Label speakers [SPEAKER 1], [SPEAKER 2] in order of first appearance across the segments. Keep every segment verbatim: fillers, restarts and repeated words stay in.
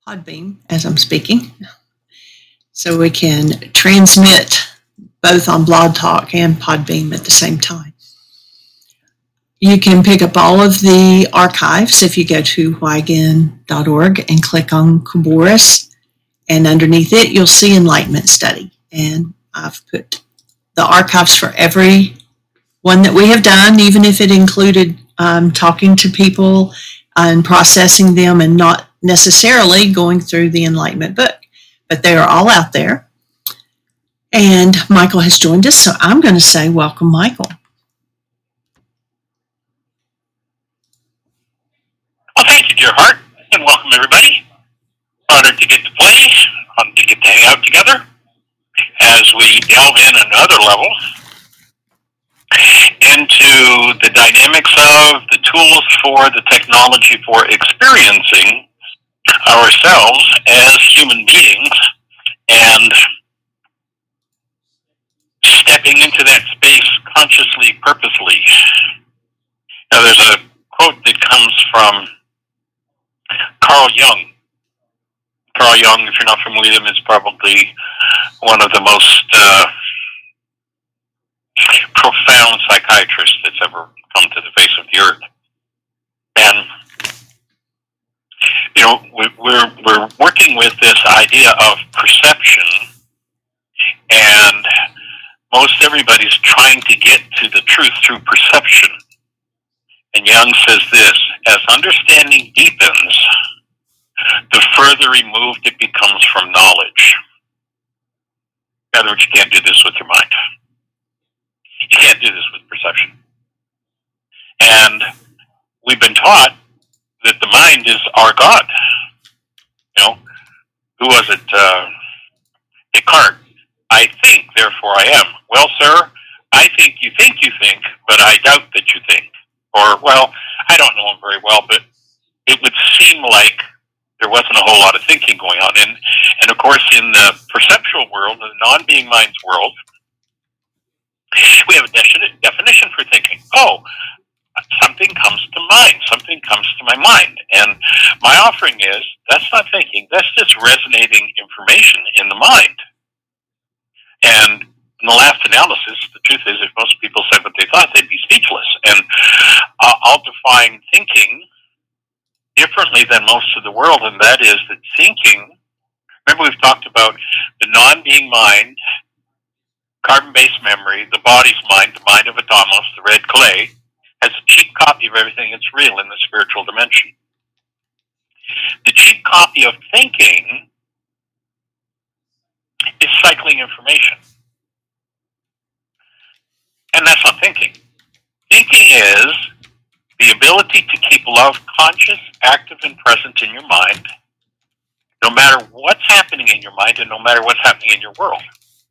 [SPEAKER 1] Podbeam as I'm speaking, so we can transmit both on Blog Talk and Podbeam at the same time. You can pick up all of the archives if you go to Huygen dot org and click on Kouboris, and underneath it you'll see Enlightenment Study. And I've put the archives for every one that we have done, even if it included um, talking to people and processing them and not necessarily going through the Enlightenment book. But they are all out there. And Michael has joined us, so I'm going to say welcome, Michael.
[SPEAKER 2] Well, thank you, dear heart, and welcome everybody. Honored to get to play, honored to get to hang out together as we delve in another level into the dynamics of the tools for the technology for experiencing ourselves as human beings and stepping into that space consciously, purposely. Now, there's a quote that comes from Carl Jung. Carl Jung, if you're not familiar with him, is probably one of the most uh, profound psychiatrists that's ever come to the face of the earth. And, you know, we're, we're working with this idea of perception, and most everybody's trying to get to the truth through perception. And Jung says this: as understanding deepens, the further removed it becomes from knowledge. In other words, you can't do this with your mind. You can't do this with perception. And we've been taught that the mind is our God. You know, who was it? Uh, Descartes. I think, therefore I am. Well, sir, I think you think you think, but I doubt that you think. Or, well, I don't know him very well, but it would seem like there wasn't a whole lot of thinking going on. And, and of course, in the perceptual world, the non-being mind's world, we have a de- definition for thinking. Oh, something comes to mind. Something comes to my mind. And my offering is, that's not thinking. That's just resonating information in the mind. And in the last analysis, the truth is, if most people said what they thought, they'd be speechless. And uh, I'll define thinking differently than most of the world, and that is that thinking, remember we've talked about the non-being mind, carbon-based memory, the body's mind, the mind of Adamos, the red clay, has a cheap copy of everything that's real in the spiritual dimension. The cheap copy of thinking is cycling information. And that's not thinking. Thinking is the ability to keep love conscious, active, and present in your mind, no matter what's happening in your mind and no matter what's happening in your world.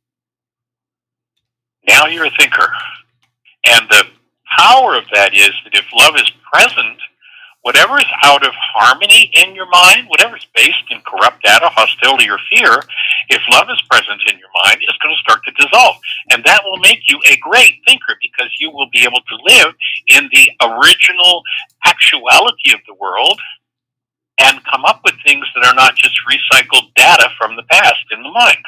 [SPEAKER 2] Now you're a thinker. And the power of that is that if love is present, whatever is out of harmony in your mind, whatever is based in corrupt data, hostility, or fear, if love is present in your mind, it's going to start to dissolve. And that will make you a great thinker because you will be able to live in the original actuality of the world and come up with things that are not just recycled data from the past in the mind.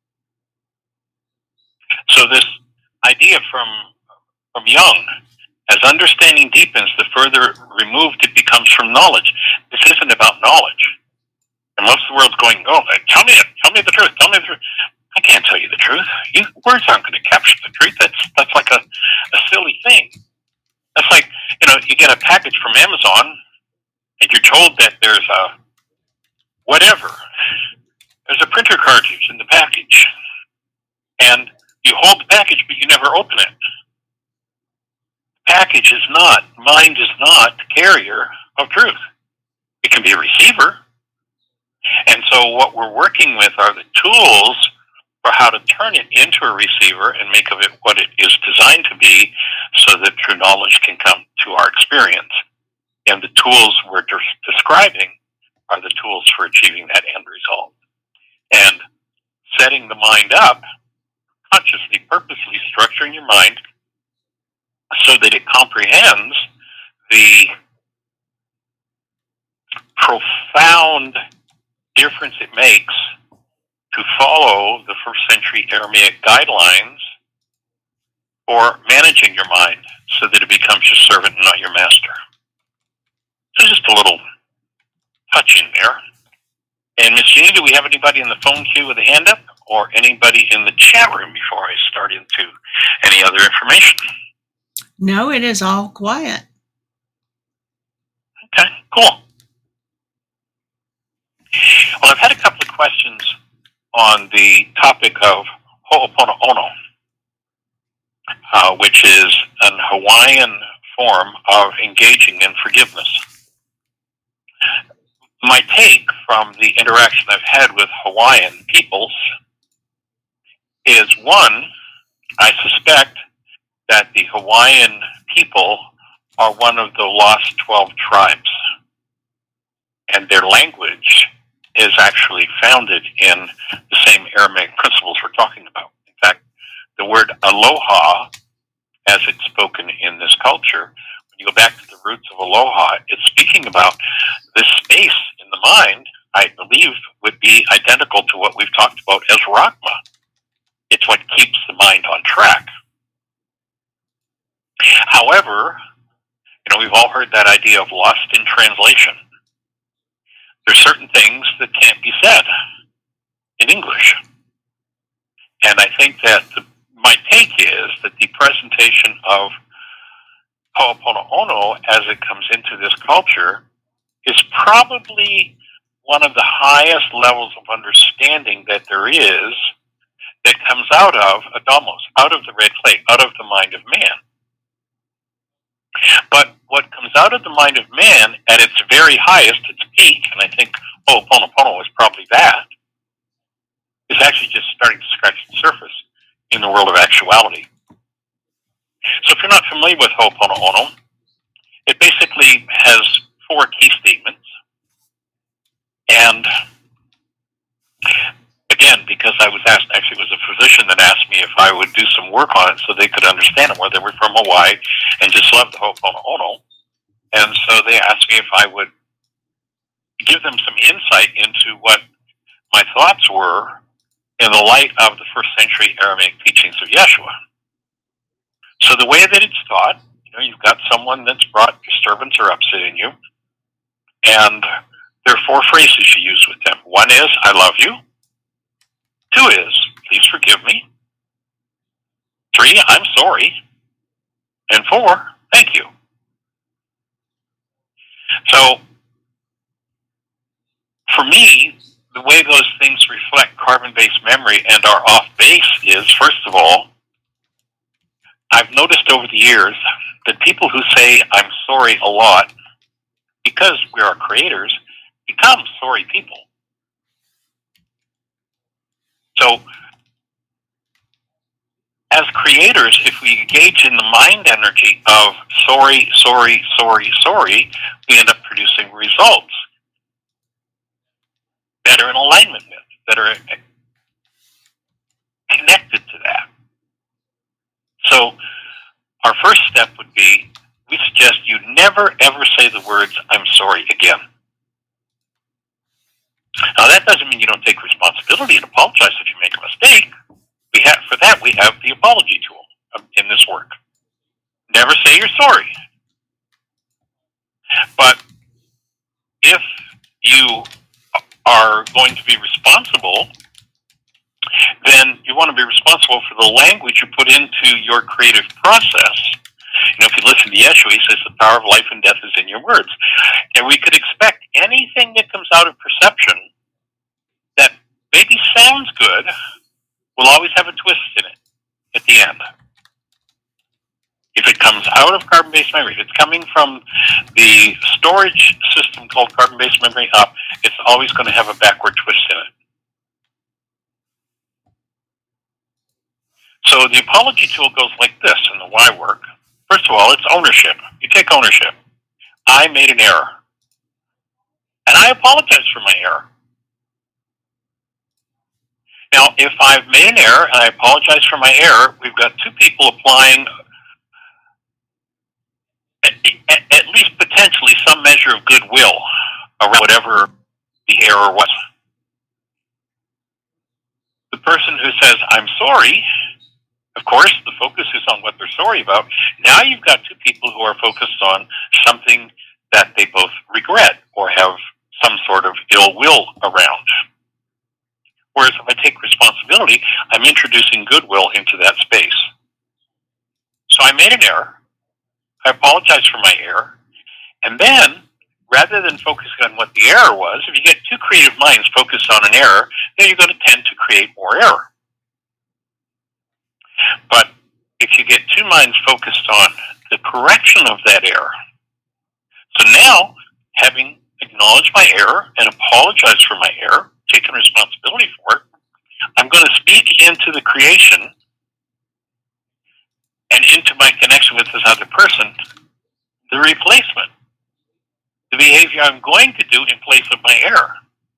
[SPEAKER 2] So this idea from, from Jung, as understanding deepens, the further removed it becomes from knowledge. This isn't about knowledge. And most of the world's going, oh, tell me it. Tell me the truth. Tell me the truth. I can't tell you the truth. You, words aren't going to capture the truth. That's that's like a, a silly thing. That's like, you know, you get a package from Amazon, and you're told that there's a whatever. There's a printer cartridge in the package. And you hold the package, but you never open it. Package is not, mind is not the carrier of truth. It can be a receiver. And so what we're working with are the tools for how to turn it into a receiver and make of it what it is designed to be so that true knowledge can come to our experience. And the tools we're de- describing are the tools for achieving that end result. And setting the mind up, consciously, purposely structuring your mind so that it comprehends the profound difference it makes to follow the first century Aramaic guidelines for managing your mind so that it becomes your servant and not your master. So just a little touch in there. And Miss Jeannie, do we have anybody in the phone queue with a hand up, or anybody in the chat room before I start into any other information?
[SPEAKER 1] No, it is all quiet.
[SPEAKER 2] Okay, cool. Well, I've had a couple of questions on the topic of Ho'oponopono, uh, which is an Hawaiian form of engaging in forgiveness. My take from the interaction I've had with Hawaiian peoples is, one, I suspect that the Hawaiian people are one of the lost twelve tribes, and their language is actually founded in the same Aramaic principles we're talking about. In fact, the word aloha, as it's spoken in this culture, when you go back to the roots of aloha, it's speaking about this space in the mind, I believe, would be identical to what we've talked about as Rakma. It's what keeps the mind on track. However, you know, we've all heard that idea of lost in translation. There's certain things that can't be said in English. And I think that the, my take is that the presentation of Ho'oponopono as it comes into this culture is probably one of the highest levels of understanding that there is that comes out of Adamos, out of the red clay, out of the mind of man. But what comes out of the mind of man at its very highest, its peak, and I think Ho'oponopono is probably that, is actually just starting to scratch the surface in the world of actuality. So if you're not familiar with Ho'oponopono, it basically has four key statements. And again, because I was asked, actually it was a physician that asked me if I would do some work on it so they could understand it, where they were from Hawaii and just loved the Ho'oponopono. And so they asked me if I would give them some insight into what my thoughts were in the light of the first century Aramaic teachings of Yeshua. So the way that it's taught, you know, you've got someone that's brought disturbance or upset in you, and there are four phrases you use with them. One is, I love you. Two is, please forgive me. Three, I'm sorry. And four, thank you. So, for me, the way those things reflect carbon-based memory and are off-base is, first of all, I've noticed over the years that people who say, I'm sorry a lot, because we are creators, become sorry people. So, as creators, if we engage in the mind energy of sorry, sorry, sorry, sorry, we end up producing results that are in alignment with, that are connected to that. So, our first step would be, we suggest you never ever say the words, I'm sorry, again. Now, that doesn't mean you don't take responsibility and apologize if you make a mistake. We have, for that, we have the apology tool in this work. Never say you're sorry. But if you are going to be responsible, then you want to be responsible for the language you put into your creative process. You know, if you listen to Yeshua, he says the power of life and death is in your words. And we could expect anything that comes out of perception that maybe sounds good will always have a twist in it at the end. If it comes out of carbon-based memory, if it's coming from the storage system called carbon-based memory up, it's always going to have a backward twist in it. So the apology tool goes like this in the why work. First of all, it's ownership. You take ownership. I made an error. And I apologize for my error. Now, if I've made an error and I apologize for my error, we've got two people applying at, at least potentially some measure of goodwill around whatever the error was. person who says, I'm sorry, of course, the focus is on what they're sorry about. Now you've got two people who are focused on something that they both regret or have some sort of ill will around. Whereas if I take responsibility, I'm introducing goodwill into that space. So I made an error. I apologize for my error. And then, rather than focusing on what the error was, if you get two creative minds focused on an error, then you're going to tend to create more error. But if you get two minds focused on the correction of that error, so now, having acknowledged my error and apologized for my error, taken responsibility for it, I'm going to speak into the creation and into my connection with this other person, the replacement, the behavior I'm going to do in place of my error.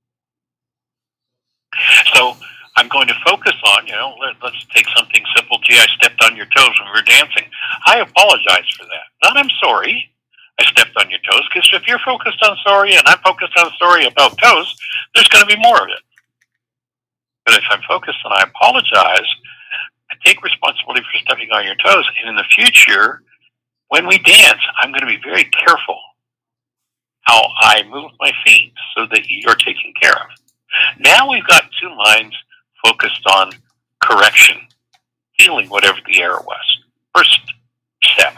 [SPEAKER 2] So I'm going to focus on, you know, let, let's take something simple. Gee, I stepped on your toes when we were dancing. I apologize for that. Not I'm sorry I stepped on your toes, because if you're focused on sorry and I'm focused on sorry about toes, there's going to be more of it. But if I'm focused on I apologize, I take responsibility for stepping on your toes, and in the future, when we dance, I'm going to be very careful how I move my feet so that you're taken care of. Now we've got two minds focused on correction, healing whatever the error was. First step.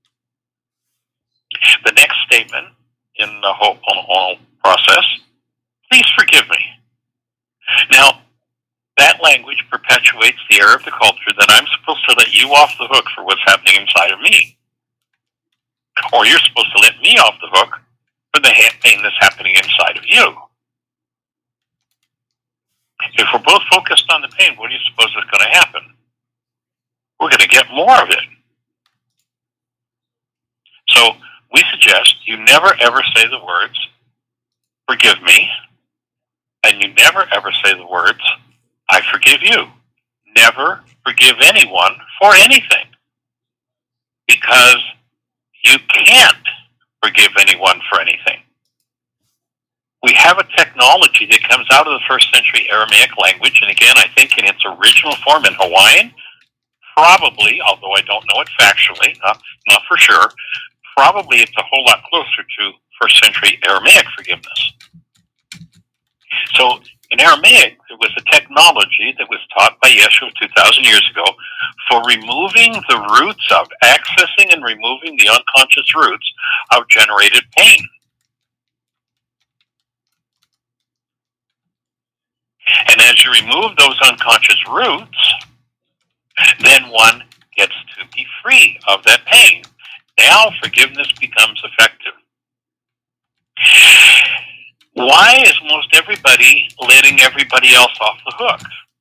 [SPEAKER 2] The next statement in the Ho'oponopono process, please forgive me. Now, that language perpetuates the error of the culture that I'm supposed to let you off the hook for what's happening inside of me. Or you're supposed to let me off the hook for the pain that's happening inside of you. If we're both focused on the pain, what do you suppose is going to happen? We're going to get more of it. So we suggest you never ever say the words, forgive me, and you never ever say the words, I forgive you. Never forgive anyone for anything. Because you can't forgive anyone for anything. We have a technology that comes out of the first century Aramaic language, and again, I think in its original form in Hawaiian, probably, although I don't know it factually, not, not for sure, probably it's a whole lot closer to first century Aramaic forgiveness. So in Aramaic, there was a technology that was taught by Yeshua two thousand years ago for removing the roots of, accessing and removing the unconscious roots of generated pain. And as you remove those unconscious roots, then one gets to be free of that pain. Now forgiveness becomes effective. Why is most everybody letting everybody else off the hook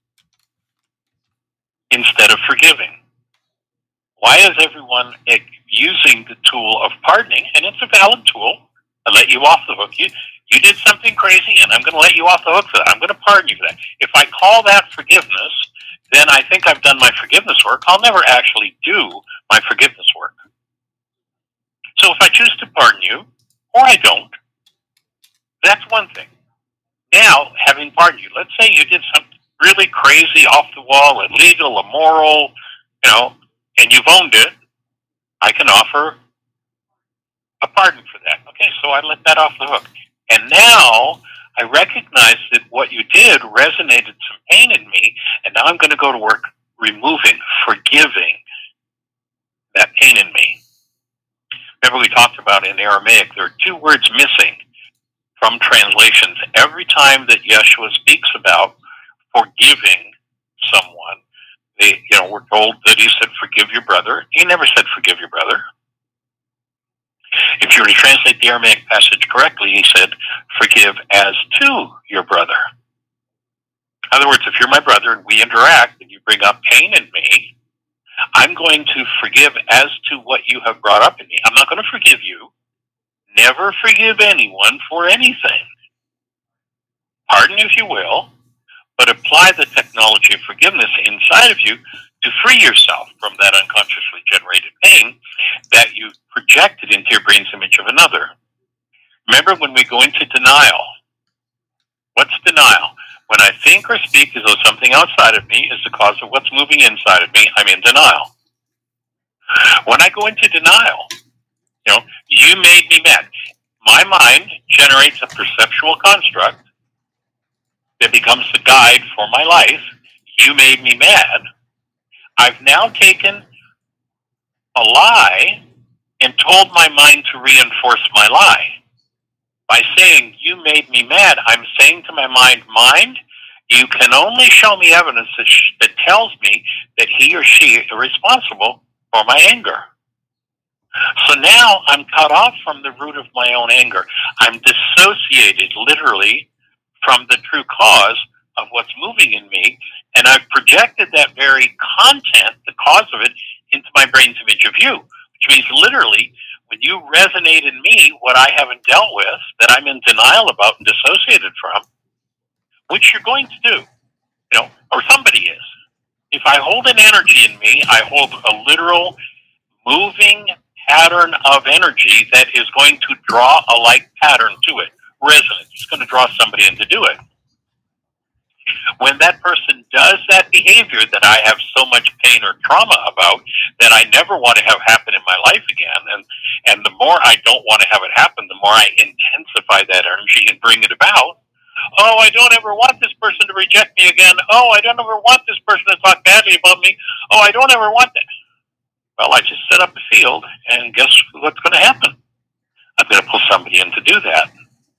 [SPEAKER 2] instead of forgiving? Why is everyone using the tool of pardoning? And it's a valid tool. I let you off the hook. You, you did something crazy, and I'm going to let you off the hook for that. I'm going to pardon you for that. If I call that forgiveness, then I think I've done my forgiveness work. I'll never actually do my forgiveness work. So if I choose to pardon you, or I don't, that's one thing. Now, having pardoned you, let's say you did something really crazy, off the wall, illegal, immoral, you know, and you've owned it, I can offer a pardon for that. Okay, so I let that off the hook. And now I recognize that what you did resonated some pain in me, and now I'm going to go to work removing, forgiving that pain in me. Remember we talked about in Aramaic, there are two words missing from translations. Every time that Yeshua speaks about forgiving someone, they, you know, we're told that he said, forgive your brother. He never said, forgive your brother. If you were to translate the Aramaic passage correctly, he said, forgive as to your brother. In other words, if you're my brother and we interact and you bring up pain in me, I'm going to forgive as to what you have brought up in me. I'm not going to forgive you. Never forgive anyone for anything. Pardon if you will, but apply the technology of forgiveness inside of you to free yourself from that unconsciously generated pain that you projected into your brain's image of another. Remember when we go into denial? What's denial? When I think or speak as though something outside of me is the cause of what's moving inside of me, I'm in denial. When I go into denial, you know, you made me mad. My mind generates a perceptual construct that becomes the guide for my life. You made me mad. I've now taken a lie and told my mind to reinforce my lie. By saying, you made me mad, I'm saying to my mind, mind, you can only show me evidence that, sh- that tells me that he or she is responsible for my anger. So now I'm cut off from the root of my own anger. I'm dissociated, literally, from the true cause of what's moving in me, and I've projected that very content, the cause of it, into my brain's image of you, which means literally, when you resonate in me what I haven't dealt with, that I'm in denial about and dissociated from, which you're going to do, you know, or somebody is. If I hold an energy in me, I hold a literal moving pattern of energy that is going to draw a like pattern to it. Resonance. It's going to draw somebody in to do it. When that person does that behavior that I have so much pain or trauma about that I never want to have happen in my life again, and, and the more I don't want to have it happen, the more I intensify that energy and bring it about. Oh, I don't ever want this person to reject me again. Oh, I don't ever want this person to talk badly about me. Oh, I don't ever want that. Well, I just set up the field, and guess what's going to happen? I'm going to pull somebody in to do that.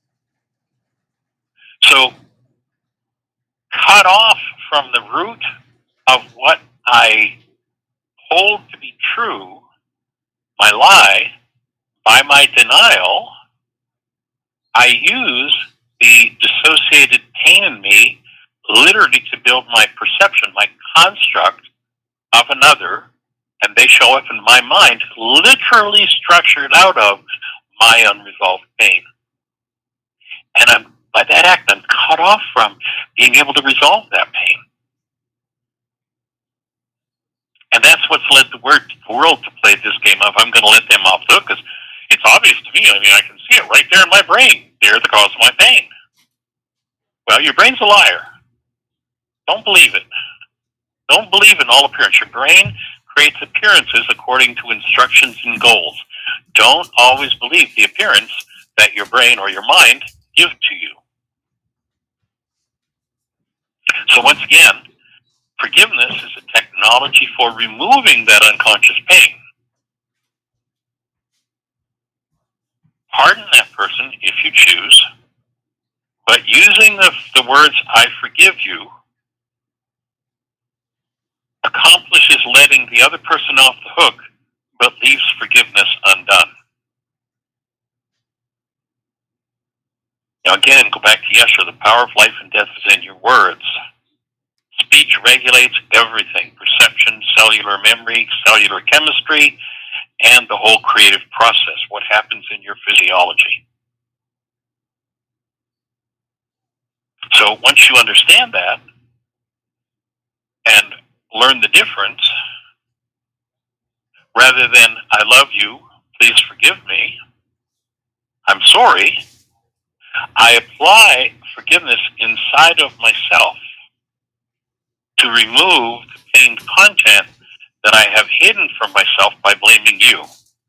[SPEAKER 2] So, cut off from the root of what I hold to be true, my lie, by my denial, I use the dissociated pain in me literally to build my perception, my construct of another, and they show up in my mind literally structured out of my unresolved pain. And I'm, by that act, I'm cut off from being able to resolve that pain. And that's what's led the world to play this game of, I'm going to let them off the hook, because it's obvious to me. I mean, I can see it right there in my brain. They're the cause of my pain. Well, your brain's a liar. Don't believe it. Don't believe in all appearance. Your brain creates appearances according to instructions and goals. Don't always believe the appearance that your brain or your mind give to you. So once again, forgiveness is a technology for removing that unconscious pain. Pardon that person if you choose, but using the, the words, I forgive you, accomplishes letting the other person off the hook, but leaves forgiveness undone. Now again, go back to Yeshua, the power of life and death is in your words. Speech regulates everything, perception, cellular memory, cellular chemistry, and the whole creative process, what happens in your physiology. So once you understand that and learn the difference, rather than, I love you, please forgive me, I'm sorry, I apply forgiveness inside of myself to remove the pained content that I have hidden from myself by blaming you.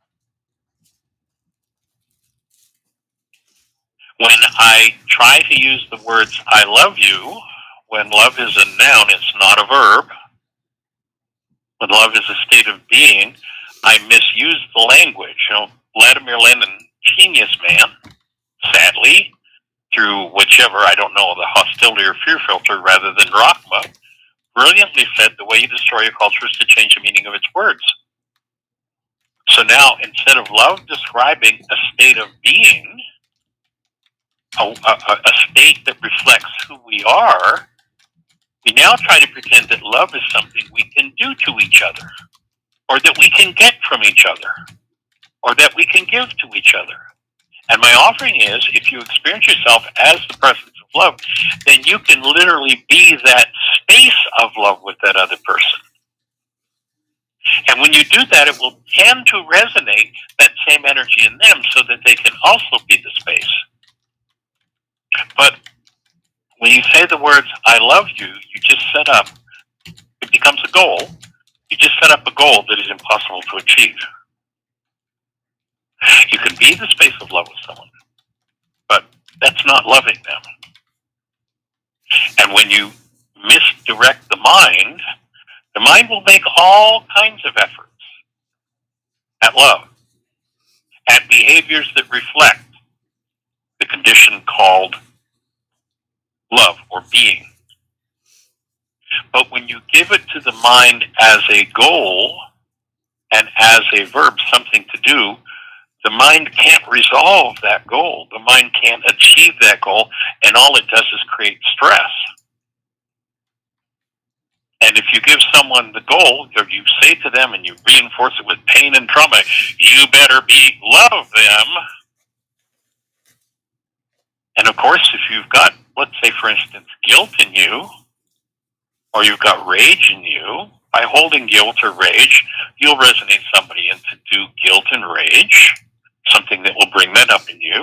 [SPEAKER 2] When I try to use the words, I love you, when love is a noun, it's not a verb. When love is a state of being, I misuse the language. You know, Vladimir Lenin, genius man, sadly, through whichever, I don't know, the hostility or fear filter rather than Rachma, brilliantly said the way you destroy a culture is to change the meaning of its words. So now, instead of love describing a state of being, a, a, a state that reflects who we are, we now try to pretend that love is something we can do to each other, or that we can get from each other, or that we can give to each other. And my offering is, if you experience yourself as the presence of love, then you can literally be that space of love with that other person. And when you do that, it will tend to resonate that same energy in them so that they can also be the space. But when you say the words, I love you, you just set up, it becomes a goal. You just set up a goal that is impossible to achieve. You can be in the space of love with someone, but that's not loving them. And when you misdirect the mind, the mind will make all kinds of efforts at love, at behaviors that reflect the condition called love or being. But when you give it to the mind as a goal and as a verb, something to do, the mind can't resolve that goal. The mind can't achieve that goal, and all it does is create stress. And if you give someone the goal, or you say to them and you reinforce it with pain and trauma, you better be love them. And of course, if you've got, let's say for instance, guilt in you, or you've got rage in you, by holding guilt or rage, you'll resonate somebody into do guilt and rage, something that will bring that up in you.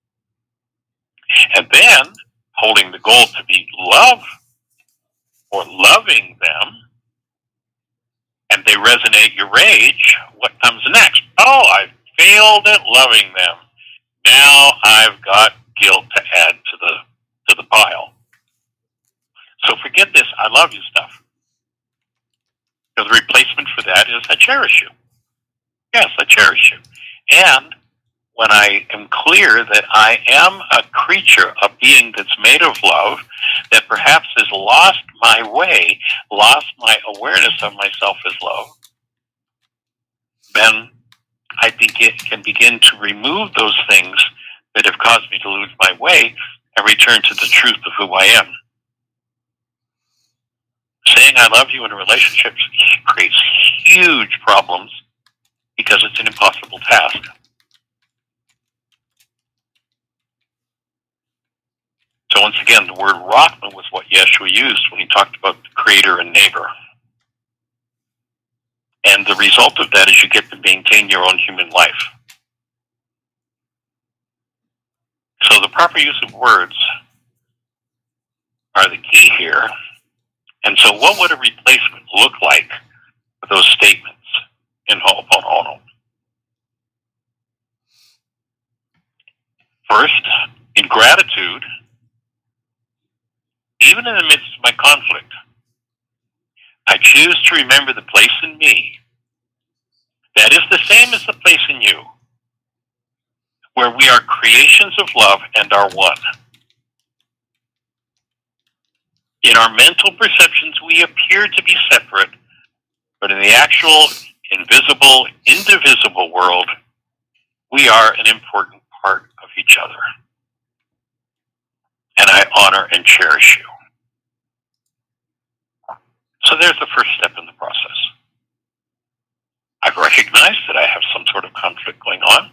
[SPEAKER 2] And then, holding the goal to be love, or loving them, and they resonate your rage, what comes next? Oh, I failed at loving them. Now I've got guilt to add to the to the pile. So forget this I love you stuff. So the replacement for that is I cherish you. Yes, I cherish you. And when I am clear that I am a creature, a being that's made of love, that perhaps has lost my way, lost my awareness of myself as love, then I begin, can begin to remove those things that have caused me to lose my way and return to the truth of who I am. Saying I love you in a relationship creates huge problems because it's an impossible task. So once again, the word Rahman was what Yeshua used when he talked about the creator and neighbor. And the result of that is you get to maintain your own human life. So the proper use of words are the key here. And so what would a replacement look like for those statements in Ho'oponopono? First, in gratitude, even in the midst of my conflict, I choose to remember the place in me that is the same as the place in you, where we are creations of love and are one. In our mental perceptions, we appear to be separate, but in the actual, invisible, indivisible world, we are an important part of each other. And I honor and cherish you. So there's the first step in the process. I've recognized that I have some sort of conflict going on,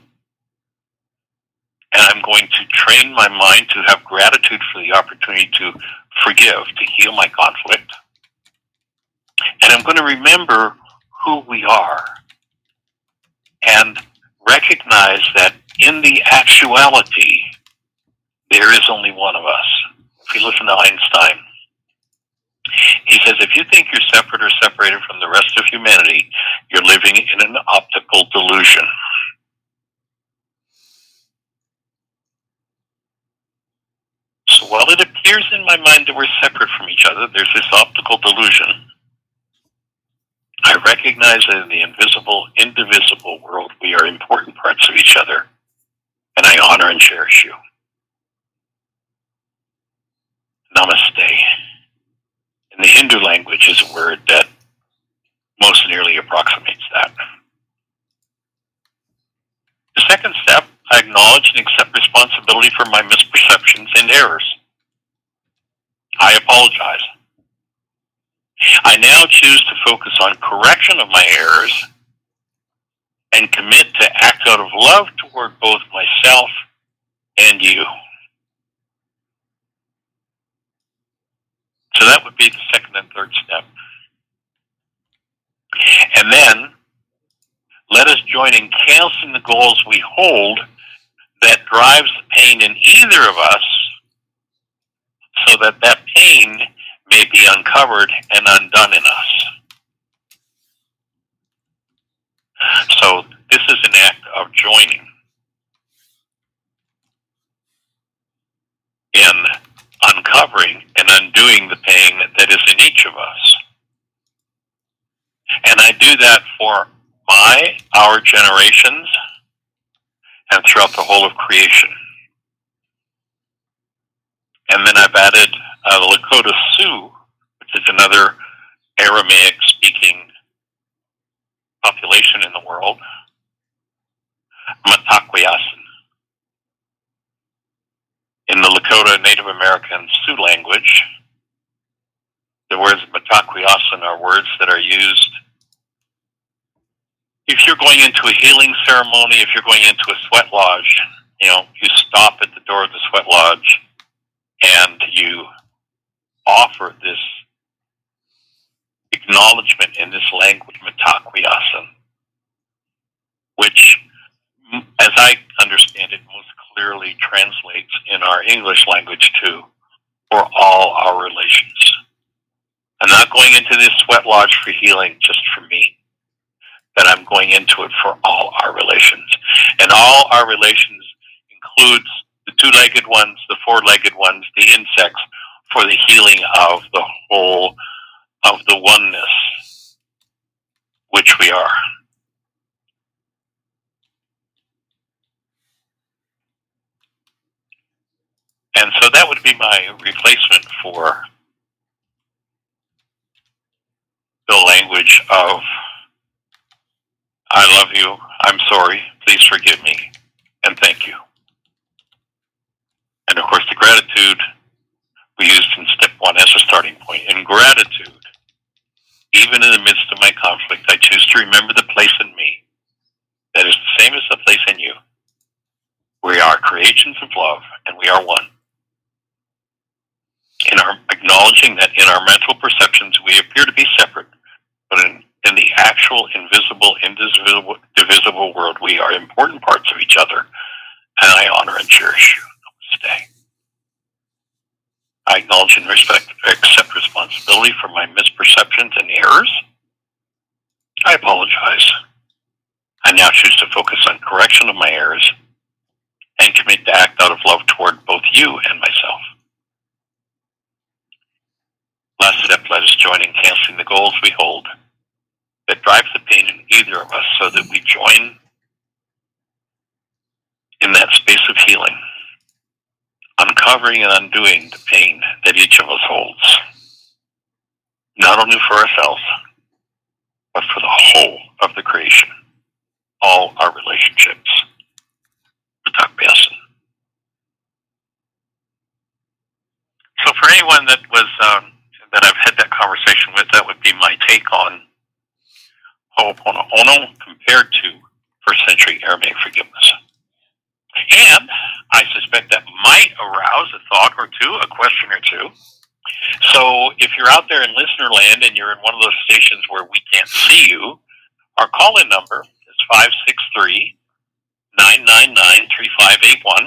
[SPEAKER 2] and I'm going to train my mind to have gratitude for the opportunity to forgive, to heal my conflict. And I'm going to remember who we are and recognize that in the actuality, there is only one of us. If you listen to Einstein, he says, if you think you're separate or separated from the rest of humanity, you're living in an optical delusion. So while it appears in my mind that we're separate from each other, there's this optical delusion. I recognize that in the invisible, indivisible world, we are important parts of each other, and I honor and cherish you. Namaste. In the Hindu language is a word that most nearly approximates that. The second step, I acknowledge and accept responsibility for my misperceptions and errors. I apologize. I now choose to focus on correction of my errors and commit to act out of love toward both myself and you. So that would be the second and third step. And then, let us join in canceling the goals we hold that drives the pain in either of us so that that pain may be uncovered and undone in us. So this is an act of joining in uncovering and undoing the pain that is in each of us. And I do that for my, our generations, and throughout the whole of creation. And then I've added uh, the Lakota Sioux, which is another Aramaic-speaking population in the world, Mataquiasan. In the Lakota Native American Sioux language, the words Mataquiasan are words that are used if you're going into a healing ceremony, if you're going into a sweat lodge. You know, you stop at the door of the sweat lodge and you offer this acknowledgement in this language, Mataquiasan, which, as I understand it, most clearly translates in our English language too, for all our relations. I'm not going into this sweat lodge for healing just for me, but I'm going into it for all our relations. And all our relations includes the two-legged ones, the four-legged ones, the insects, for the healing of the whole of the oneness which we are. And so that would be my replacement for the language of I love you, I'm sorry, please forgive me, and thank you. And of course the gratitude we used in step one as a starting point. In gratitude, even in the midst of my conflict, I choose to remember the place in me that is the same as the place in you. We are creations of love, and we are one. In our acknowledging that in our mental perceptions we appear to be separate, but in, in the actual invisible, indivisible, divisible world, we are important parts of each other, and I honor and cherish you. Namaste. I acknowledge and respect, accept responsibility for my misperceptions and errors. I apologize. I now choose to focus on correction of my errors and commit to act out of love toward both you and myself. Last step, let us join in canceling the goals we hold that drive the pain in either of us so that we join in that space of healing, uncovering and undoing the pain that each of us holds, not only for ourselves, but for the whole of the creation, all our relationships. So for anyone that was um, that I've had that conversation with, that would be my take on Ho'oponopono compared to first century Aramaic forgiveness. And I suspect that might arouse a thought or two, a question or two. So if you're out there in listener land and you're in one of those stations where we can't see you, our call-in number is five six three, nine nine nine, three five eight one.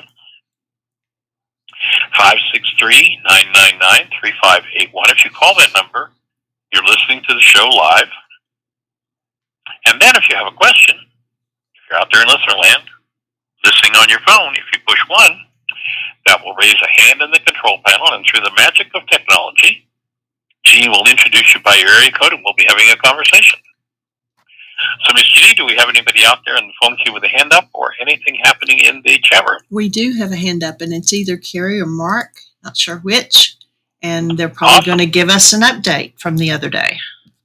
[SPEAKER 2] five six three, nine nine nine, three five eight one. If you call that number, you're listening to the show live. And then if you have a question, if you're out there in listener land, listening on your phone, if you push one, that will raise a hand in the control panel, and through the magic of technology, Jeannie will introduce you by your area code, and we'll be having a conversation. So, Miz Jeannie, do we have anybody out there in the phone queue with a hand up or anything happening in the chat room?
[SPEAKER 1] We do have a hand up, and it's either Carrie or Mark, not sure which, and they're probably awesome. Going to give us an update from the other day.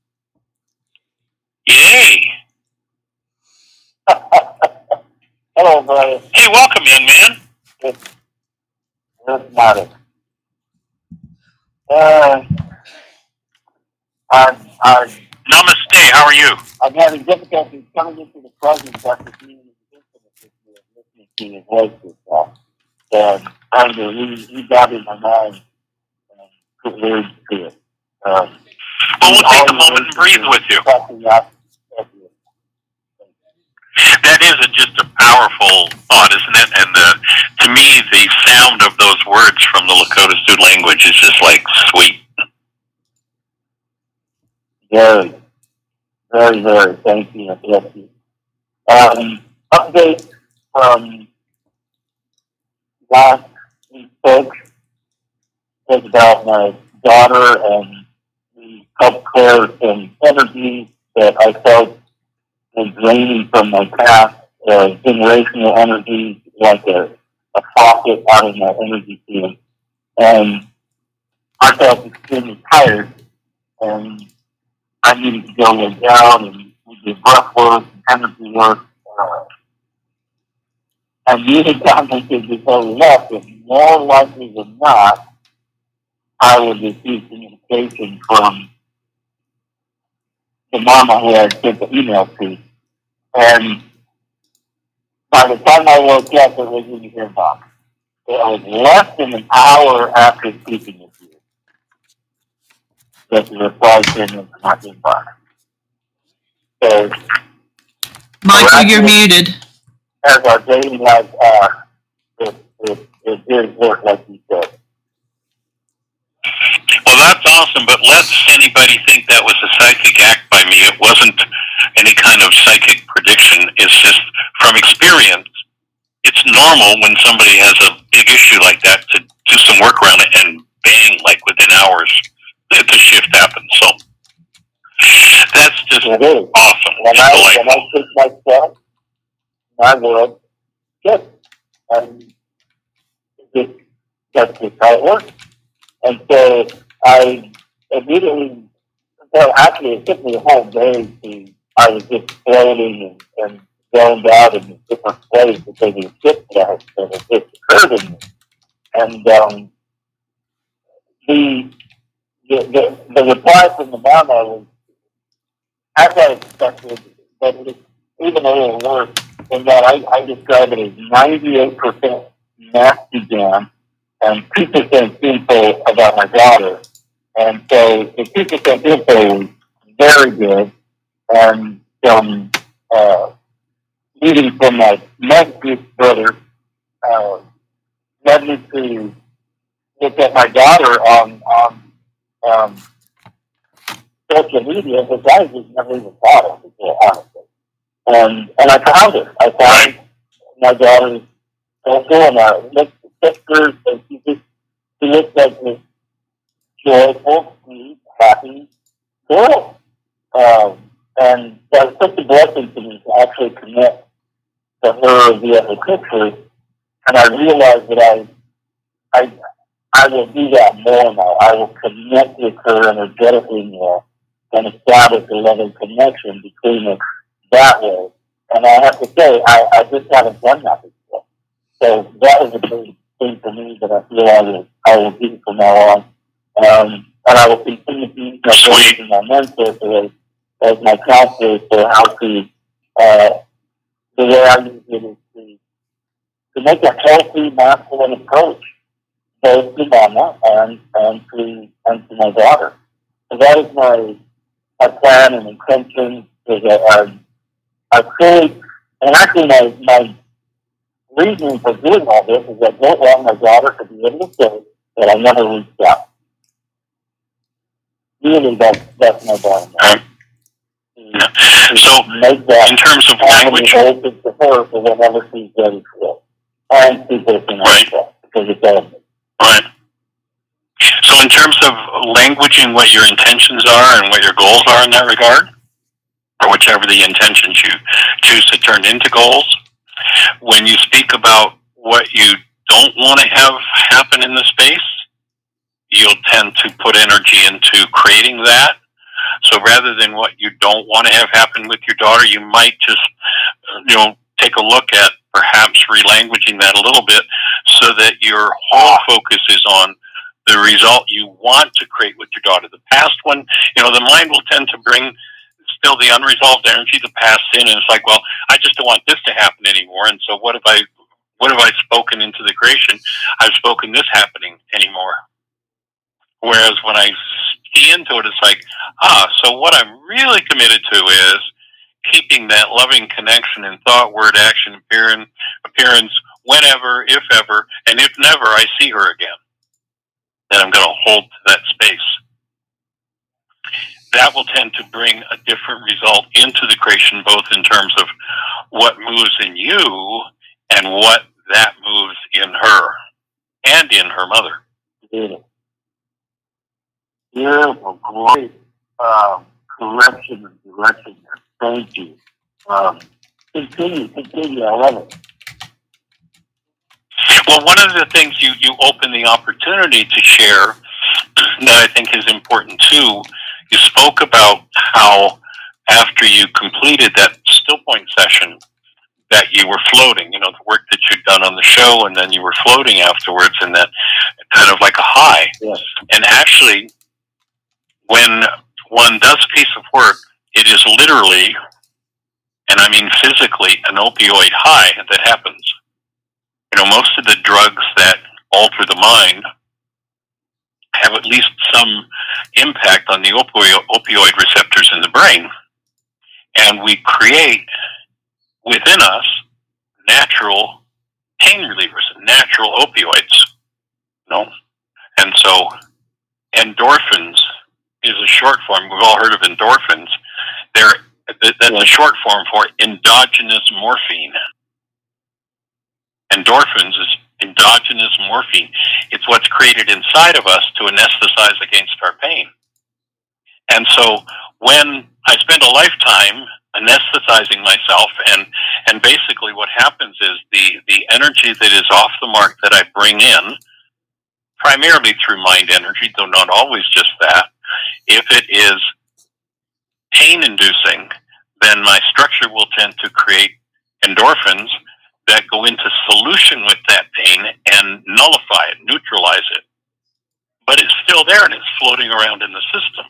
[SPEAKER 2] Yay!
[SPEAKER 3] Hello, brother.
[SPEAKER 2] Hey, welcome, young man.
[SPEAKER 3] It's, it's Marty. Uh, I, I,
[SPEAKER 2] Namaste, how are you?
[SPEAKER 3] I'm having difficulty coming into the presence after being in the infinite with you and listening to your voices. Uh, and trying to re- regather my mind and put words to it. Um,
[SPEAKER 2] well, we'll take a moment and breathe with you. That is a, just a powerful thought, isn't it? And uh, to me, the sound of those words from the Lakota Sioux language is just like sweet.
[SPEAKER 3] Very, very, very. Thank you. Yes, you. Um, update from last week, folks, was about my daughter and the self-care and energy that I felt was draining from my past, uh, generational energy, like a, a faucet out of my energy field. And I felt extremely tired, and I needed to go lay down, and we did breath work and energy work. Uh, and the anytime I could just go left, and more likely than not, I would receive communication from the mama who I had sent the email to. And by the time I woke up, it was in the inbox. It was less than an hour after speaking with you that the reply came into my inbox. So,
[SPEAKER 1] Michael, you're muted.
[SPEAKER 3] As our daily life are, it, it, it did work like you said.
[SPEAKER 2] Well, that's awesome, but lest anybody think that was a psychic act by me. It wasn't any kind of psychic prediction. It's just from experience. It's normal when somebody has a big issue like that to do some work around it, and bang, like within hours, the, the shift happens. So that's just
[SPEAKER 3] it is.
[SPEAKER 2] Awesome.
[SPEAKER 3] When
[SPEAKER 2] just
[SPEAKER 3] I, when I took myself, my world, yes, and it, that's just how it works. And so I immediately, well, actually, it took me a whole day to, I was just floating and, and zoned out in a different place because of the shift that had just occurred in me. And um, the, the, the, the reply from the mama was, as I expected, but it was even a little worse in that I, I describe it as ninety-eight percent nasty jam and two percent info about my daughter. And so the two percent info was very good. And some uh, meeting from my next brother uh, led me to look at my daughter on, on um, social media, which I just never even thought of before, honestly. And, and I found her. I found my daughter's social, and I looked at pictures, and she just she looked like this joyful, sweet, happy girl. Um, and that was such a blessing to me to actually connect to her via the pictures. And I realized that I, I, I will do that more now. I will connect with her energetically more and establish a loving connection between us that way. And I have to say, I, I just haven't done that before. So that was a big thing for me that I feel I will, I will do from now on. Um, and I will continue to use my coach and my mentor as, as my counselor for how to, uh, the way I use it is to, to make a healthy, masculine approach, both to Mama and, and, to, and to my daughter. So that is my, my plan and intention, is that I, I truly, and actually my, my reason for doing all this is I don't want my daughter to be able to say that I never reached out. Really, that's, that's my bottom line.
[SPEAKER 2] Yeah. So, in terms of language,
[SPEAKER 3] open to her for whenever she's ready for it, and she's open
[SPEAKER 2] right,
[SPEAKER 3] because it's open.
[SPEAKER 2] Right. So, in terms of languaging what your intentions are and what your goals are in that regard, or whichever the intentions you choose to turn into goals, when you speak about what you don't want to have happen in the space, you'll tend to put energy into creating that. So rather than what you don't want to have happen with your daughter, you might just, you know, take a look at perhaps relanguaging that a little bit so that your whole focus is on the result you want to create with your daughter. The past one, you know, the mind will tend to bring still the unresolved energy, the past in, and it's like, well, I just don't want this to happen anymore. And so what have I, what have I spoken into the creation? I've spoken this happening anymore. Whereas when I see into it, it's like, ah, so what I'm really committed to is keeping that loving connection in thought, word, action, appearance, appearance whenever, if ever, and if never I see her again, then I'm going to hold to that space. That will tend to bring a different result into the creation, both in terms of what moves in you and what that moves in her and in her mother.
[SPEAKER 3] Beautiful. Beautiful. Great um, correction and direction there. Thank you. Um, continue, continue. I love it.
[SPEAKER 2] Well, one of the things you, you open the opportunity to share that I think is important too, you spoke about how after you completed that still point session that you were floating, you know, the work that you'd done on the show, and then you were floating afterwards in that kind of like a high.
[SPEAKER 3] Yes.
[SPEAKER 2] And actually, when one does a piece of work, it is literally, and I mean physically, an opioid high that happens. You know, most of the drugs that alter the mind have at least some impact on the opioid, opioid receptors in the brain. And we create within us natural pain relievers, natural opioids. You know? And so endorphins is a short form. We've all heard of endorphins. They're, that's a short form for endogenous morphine. Endorphins is endogenous morphine. It's what's created inside of us to anesthetize against our pain. And so when I spend a lifetime anesthetizing myself, and, and basically what happens is the, the energy that is off the mark that I bring in, primarily through mind energy, though not always just that, if it is pain-inducing, then my structure will tend to create endorphins that go into solution with that pain and nullify it, neutralize it. But it's still there and it's floating around in the system.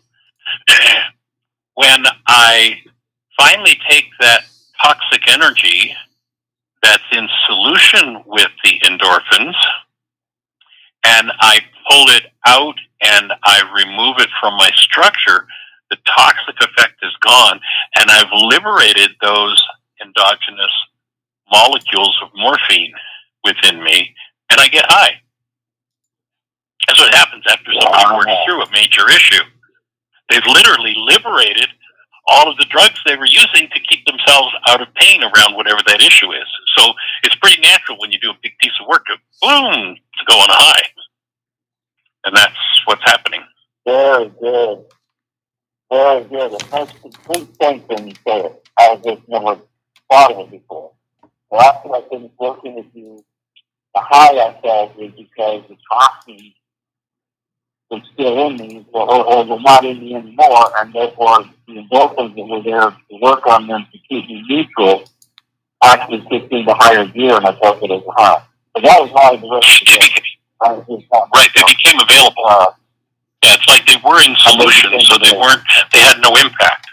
[SPEAKER 2] When I finally take that toxic energy that's in solution with the endorphins and I pull it out and I remove it from my structure, the toxic effect is gone, and I've liberated those endogenous molecules of morphine within me, and I get high. That's what happens after somebody works through a major issue. They've literally liberated all of the drugs they were using to keep themselves out of pain around whatever that issue is. So it's pretty natural when you do a big piece of work to, boom, to go on a high. And that's what's happening.
[SPEAKER 3] Very good. Very good. It makes complete sense when you say it. I just never thought of it before. Well, after I finished working with you, the high I felt was because the toxins were still in me, or, or were not in me anymore, and therefore the endorphins that were there to work on them to keep me neutral actually kicked into higher gear, and I felt it as a high. So that was my direction.
[SPEAKER 2] Right, they became available. Uh, yeah, it's like they were in solution, so they weren't, they had no impact.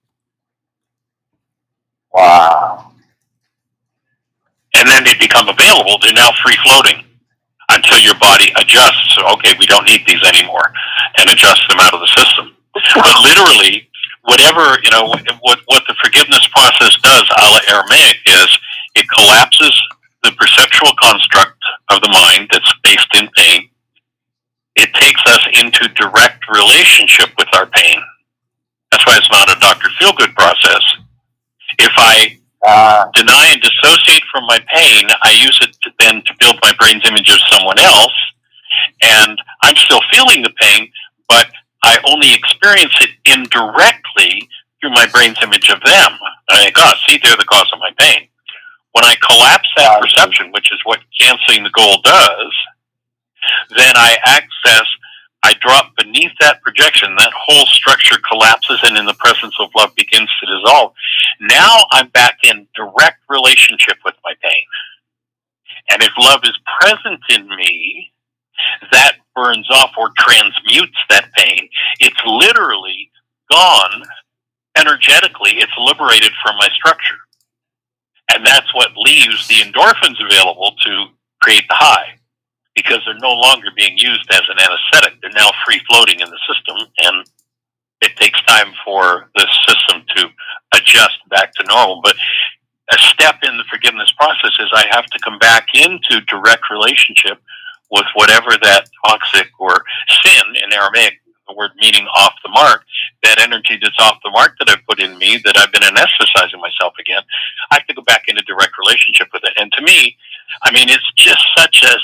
[SPEAKER 3] Wow.
[SPEAKER 2] And then they become available, they're now free floating until your body adjusts. Okay, we don't need these anymore, and adjusts them out of the system. But literally, whatever, you know, what, what the forgiveness process does, a la Aramaic, is it collapses the perceptual construct of the mind that's based in pain. It takes us into direct relationship with our pain. That's why it's not a Doctor Feelgood process. If I uh, deny and dissociate from my pain, I use it to, then to build my brain's image of someone else, and I'm still feeling the pain, but I only experience it indirectly through my brain's image of them. I think, oh, see, they're the cause of my pain. When I collapse that perception, which is what canceling the goal does, then I access, I drop beneath that projection, that whole structure collapses, and in the presence of love begins to dissolve. Now I'm back in direct relationship with my pain. And if love is present in me, that burns off or transmutes that pain. It's literally gone energetically. It's liberated from my structure. And that's what leaves the endorphins available to create the high, because they're no longer being used as an anesthetic. They're now free floating in the system, and it takes time for the system to adjust back to normal. But a step in the forgiveness process is I have to come back into direct relationship with whatever that toxic or sin in Aramaic, the word meaning off the mark, that energy that's off the mark that I've put in me, that I've been anesthetizing myself again. I have to go back into direct relationship with it. And to me, I mean, it's just such a,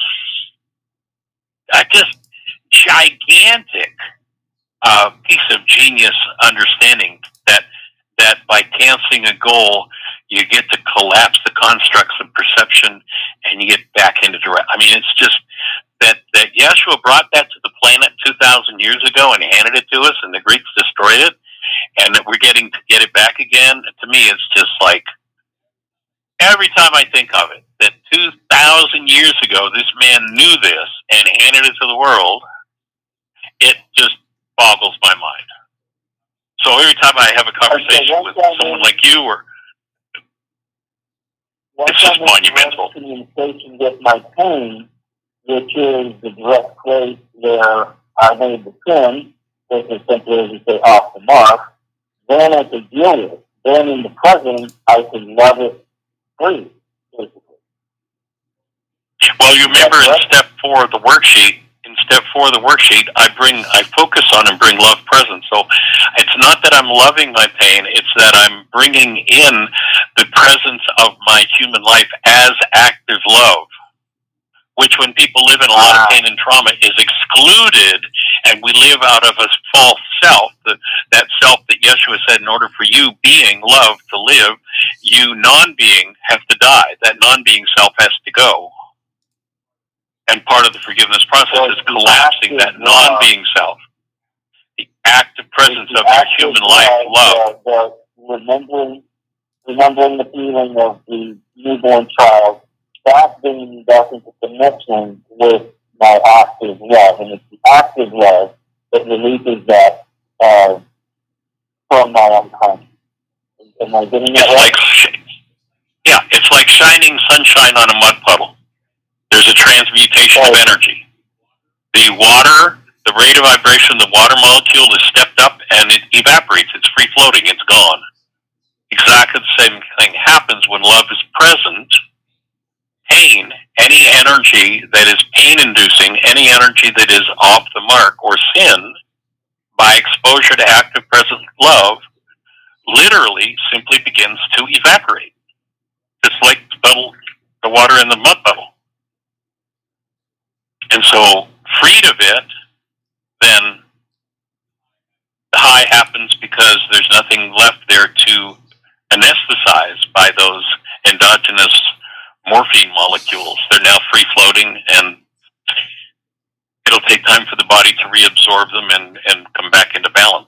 [SPEAKER 2] a just gigantic uh, piece of genius understanding that that by canceling a goal, you get to collapse the constructs of perception and you get back into direct. I mean, it's just that, that Yeshua brought that to the planet two thousand years ago and handed it to us, and the Greeks destroyed it, and that we're getting to get it back again. To me, it's just like, every time I think of it, that two thousand years ago, this man knew this and handed it to the world, it just boggles my mind. So every time I have a conversation okay, with someone like you, or it's just monumental.
[SPEAKER 3] Communication with my pain, which is the direct place where I made the sin, which is simply, as you say, off the mark. Then I can deal with it. Then in the present, I can love it free, basically.
[SPEAKER 2] Well, you remember in step four of the worksheet, in step four of the worksheet, I bring, I focus on and bring love present. So it's not that I'm loving my pain, it's that I'm bringing in the presence of my human life as active love, which when people live in a lot of pain and trauma is excluded, and we live out of a false self, the, that self that Yeshua said, in order for you being love to live, you non-being have to die. That non-being self has to go. And part of the forgiveness process so is collapsing that non-being self. The active presence the of your human life, love.
[SPEAKER 3] The, the remembering, remembering the feeling of the newborn child, that bringing me back into connection with my active love. And it's the active love that releases that uh, from my unconscious. Am I getting that right?
[SPEAKER 2] Like, yeah, it's like shining sunshine on a mud puddle. There's a transmutation of energy. The water, the rate of vibration of the water molecule is stepped up and it evaporates. It's free floating. It's gone. Exactly the same thing happens when love is present. Pain, any energy that is pain-inducing, any energy that is off the mark or sin, by exposure to active present love, literally simply begins to evaporate. Just like the, puddle, the water in the mud puddle. And so, freed of it, then the high happens because there's nothing left there to anesthetize by those endogenous morphine molecules. They're now free floating, and it'll take time for the body to reabsorb them and, and come back into balance.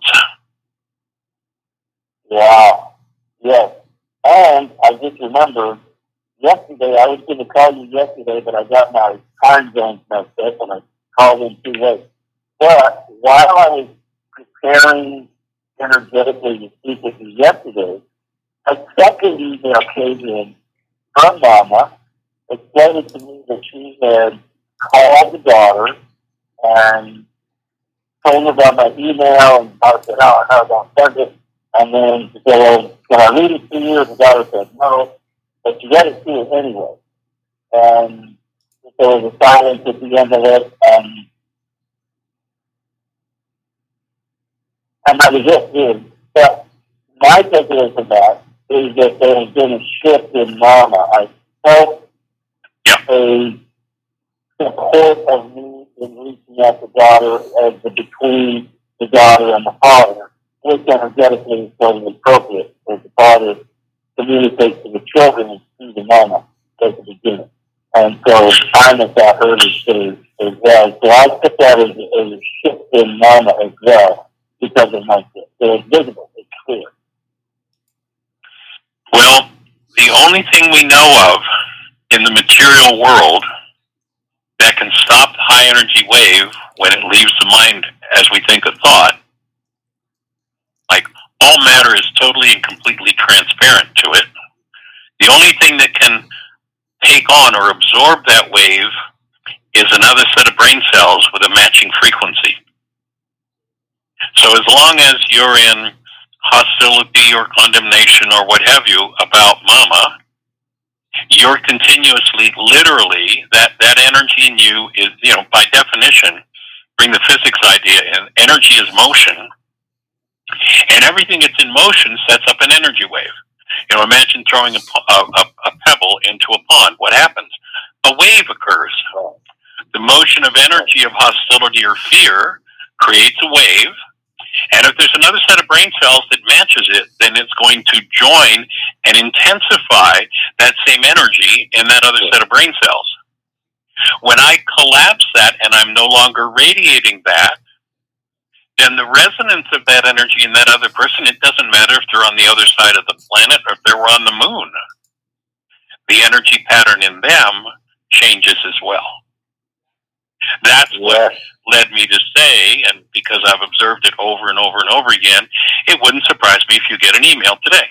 [SPEAKER 3] Wow. Yes. And I just remembered, yesterday, I was going to call you yesterday, but I got my time zones messed up and I called in too late. But while I was preparing energetically to speak with you yesterday, a second email came in from Mama, explained to me that she had called the daughter and told her about my email, and I said, oh, no, don't send it. And then she said, well, can I read it to you? And the daughter said, no. But you got to see it anyway. And there was a silence at the end of it, and, and that was it, dude. But my takeaway from that is that there has been a shift in Mama. I felt a support of me in reaching out to the daughter as the between the daughter and the father, which energetically is totally appropriate, as the father communicates to the children through the Mama at the beginning. And so I'm at that early stage as well. So I took that as a, as a shift in Mama as well because of my shift. So it's visible, it's clear.
[SPEAKER 2] Well, the only thing we know of in the material world that can stop the high energy wave when it leaves the mind as we think a thought, like all matter is totally and completely transparent to it. The only thing that can take on or absorb that wave is another set of brain cells with a matching frequency. So as long as you're in hostility or condemnation or what have you about mama, you're continuously, literally, that, that energy in you is, you know, by definition, bring the physics idea in, energy is motion, and everything that's in motion sets up an energy wave. You know, imagine throwing a, a, a pebble into a pond. What happens? A wave occurs. The motion of energy of hostility or fear creates a wave, and if there's another set of brain cells that matches it, then it's going to join and intensify that same energy in that other set of brain cells. When I collapse that and I'm no longer radiating that, then the resonance of that energy in that other person, it doesn't matter if they're on the other side of the planet or if they were on the moon. The energy pattern in them changes as well. That's what led me to say, and because I've observed it over and over and over again, it wouldn't surprise me if you get an email today.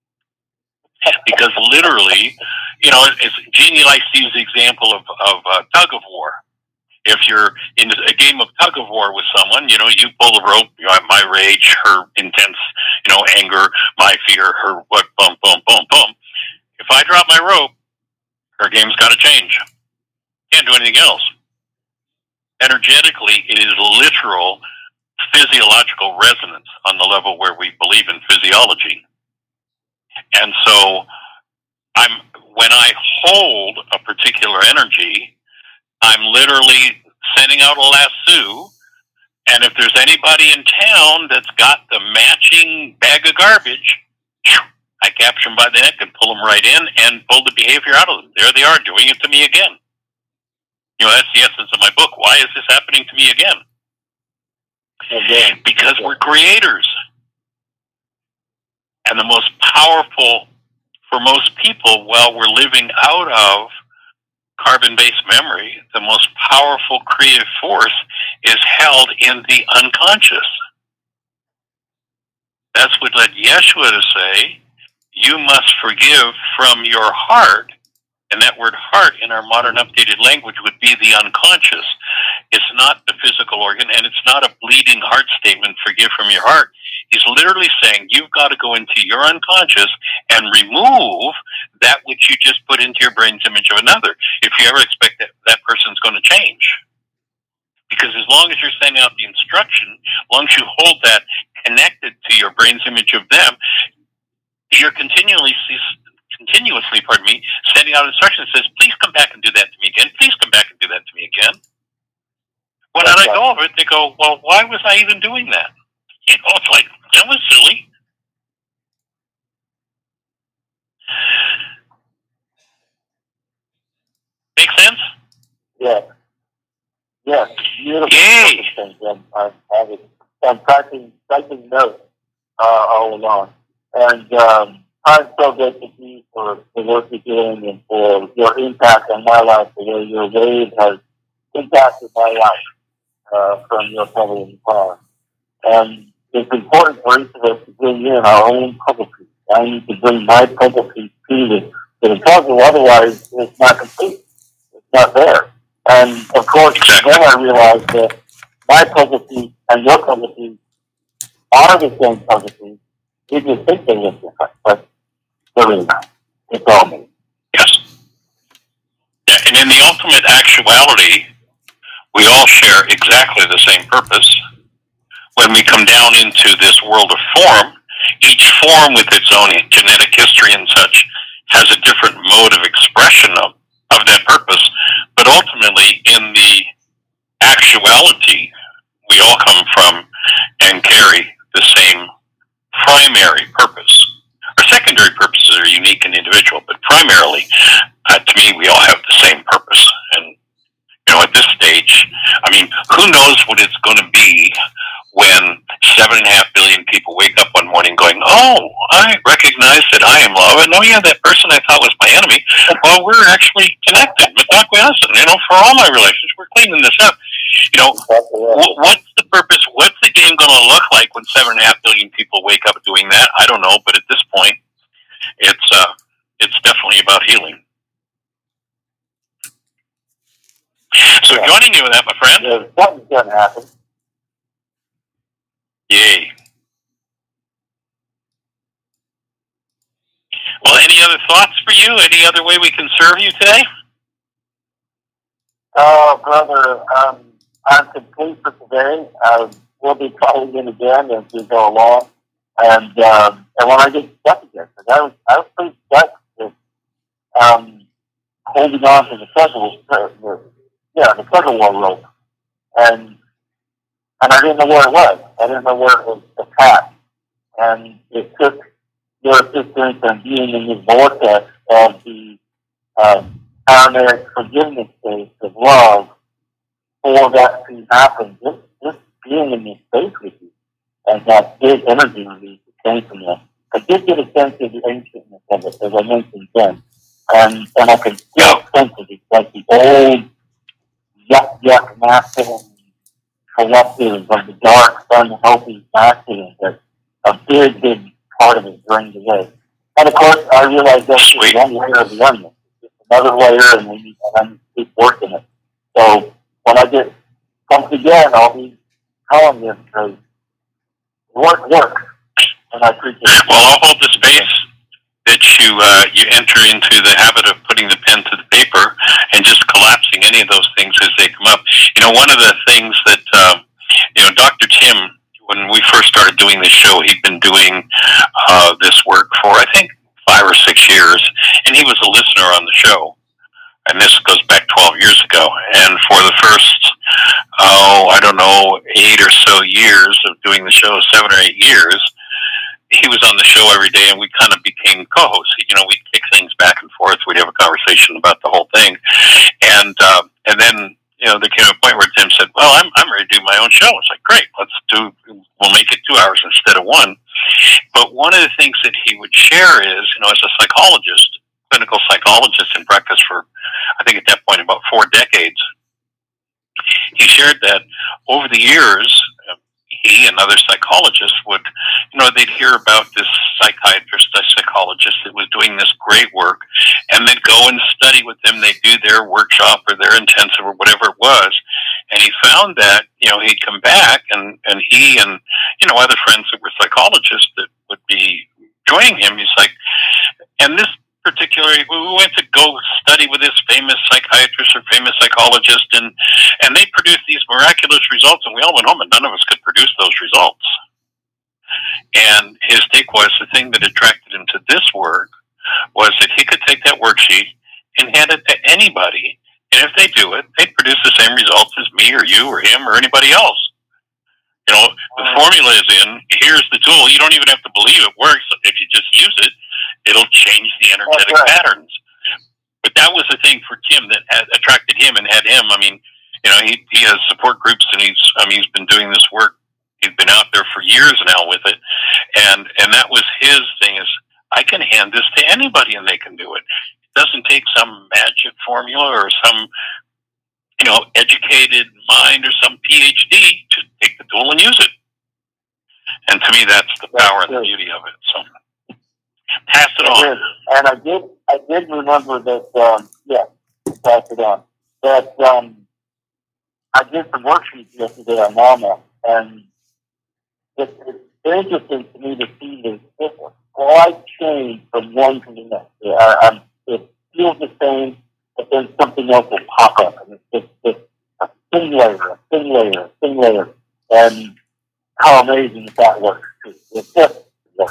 [SPEAKER 2] Because literally, you know, it's, Jeannie likes to use the example of, of uh, tug of war. If you're in a game of tug of war with someone, you know, you pull the rope, you know, my rage, her intense, you know, anger, my fear, her what, boom, boom, boom, boom. If I drop my rope, her game's got to change. Can't do anything else. Energetically, it is literal physiological resonance on the level where we believe in physiology. And so I'm when I hold a particular energy, I'm literally sending out a lasso, and if there's anybody in town that's got the matching bag of garbage, I capture them by the neck and pull them right in and pull the behavior out of them. There they are, doing it to me again. You know, that's the essence of my book. Why is this happening to me again? Again. Because we're creators. And the most powerful, for most people, while we're living out of carbon-based memory, the most powerful creative force is held in the unconscious. That's what led Yeshua to say, you must forgive from your heart. And that word heart in our modern updated language would be the unconscious. It's not the physical organ, and it's not a bleeding heart statement, forgive from your heart. He's literally saying you've got to go into your unconscious and remove that which you just put into your brain's image of another, if you ever expect that that person's going to change. Because as long as you're sending out the instruction, as long as you hold that connected to your brain's image of them, you're continually continuously, pardon me, sending out instructions that says, please come back and do that to me again. Please come back and do that to me again. When I let go of it, they go, well, why was I even doing that? You know, it's like, that was silly. Make sense?
[SPEAKER 3] Yeah. Yeah. Beautiful.
[SPEAKER 2] Yay.
[SPEAKER 3] I'm, I'm, having, I'm typing, typing notes uh, all along. And um, I'm so grateful to you for the work you're doing and for your impact on my life, the way your wave has impacted my life uh, from your public power. And it's important for each of us to bring in our own publicity. I need to bring my publicity to the, to the puzzle, otherwise it's not complete. It's not there. And of course, then I realized that my publicity and your publicity are the same publicity. You just think they look different, but they're really not. It's all me.
[SPEAKER 2] Yes. Yeah, and in the ultimate actuality, we all share exactly the same purpose. When we come down into this world of form, each form with its own genetic history and such has a different mode of expression of, of that purpose. But ultimately, in the actuality, we all come from and carry the same primary purpose. Our secondary purposes are unique and individual, but primarily, uh, to me, we all have the same purpose. And, you know, at this stage, I mean, who knows what it's going to be when seven and a half billion people wake up one morning going, oh, I recognize that I am love, and oh yeah, that person I thought was my enemy, well, we're actually connected. You know, for all my relations, we're cleaning this up. You know, w- what's the purpose? What's the game going to look like when seven and a half billion people wake up doing that? I don't know, but at this point, it's uh, it's definitely about healing. So yeah. Joining you in that, my friend.
[SPEAKER 3] Yeah, something's going to happen.
[SPEAKER 2] Yay. any other thoughts for you? Any other way we can serve you today?
[SPEAKER 3] Oh, brother, um, I'm complete for today. Uh, we'll be calling in again as we go along. And um, and when I get stuck again, because I was, I was pretty stuck with um, holding on to the federal, the, yeah, the federal rope. And, and I didn't know where it was. I didn't know where it was attached. And it took your assistance and being in the vortex of the um, Aramaic forgiveness space of love for that to happen. Just, just being in this space with you and that big energy release that came from this. I did get a sense of the ancientness of it, as I mentioned then. And, and I could still sense it. It's like the old yuck, yuck, masculine collective of the dark, unhealthy masculine that a big, big part of it drained away. And of course, I realized that's just one layer of the onion. It's just another layer, and we need to keep working it. So when I get pumped again, I'll be telling you because work, work. And I appreciate it.
[SPEAKER 2] Well, I'll hold the space that you uh, you enter into the habit of putting the pen to the paper and just collapsing any of those things as they come up. You know, one of the things that um, you know, Doctor Tim, when we first started doing this show, he'd been doing uh, this work for I think five or six years, and he was a listener on the show. And this goes back twelve years ago. And for the first, oh, I don't know, eight or so years of doing the show, seven or eight years, he was on the show every day, and we kind of became co-hosts. You know, we'd kick things back and forth. We'd have a conversation about the whole thing. And uh, and then, you know, there came a point where Tim said, well, I'm I'm ready to do my own show. It's like, great, let's do, we'll make it two hours instead of one. But one of the things that he would share is, you know, as a psychologist, clinical psychologist in practice for, I think at that point, about four decades, he shared that over the years, he and other psychologists would, you know, they'd hear about this psychiatrist, a psychologist that was doing this great work, and they'd go and study with them. They'd do their workshop or their intensive or whatever it was. And he found that, you know, he'd come back and, and he and, you know, other friends that were psychologists that would be joining him. He's like, and this particular, we went to go study with this famous psychiatrist or famous psychologist, and and they produced these miraculous results, and we all went home, and none of us could produce those results. And his take was, the thing that attracted him to this work was that he could take that worksheet and hand it to anybody, and if they do it, they'd produce the same results as me or you or him or anybody else. You know, the formula is in, here's the tool, you don't even have to believe it works. If you just use it, it'll change the energetic
[SPEAKER 3] right.
[SPEAKER 2] patterns. But that was the thing for Tim that had attracted him and had him. I mean, you know, he, he has support groups, and he's, I mean, he's been doing this work. He's been out there for years now with it. And, and that was his thing is, I can hand this to anybody and they can do it. It doesn't take some magic formula or some, you know, educated mind or some P H D to take the tool and use it. And to me, that's the power that's and the beauty of it. So pass it on.
[SPEAKER 3] Did. And I did, I did remember that, um, yeah, pass it on. That um, I did some worksheets yesterday on Mama, and it, it's interesting to me to see the difference. Slight change from one to the next. Yeah, I, I'm, it feels the same, but then something else will pop up, and it's just, just a thin layer, a thin layer, a thin layer, and how amazing that, that works. It just works.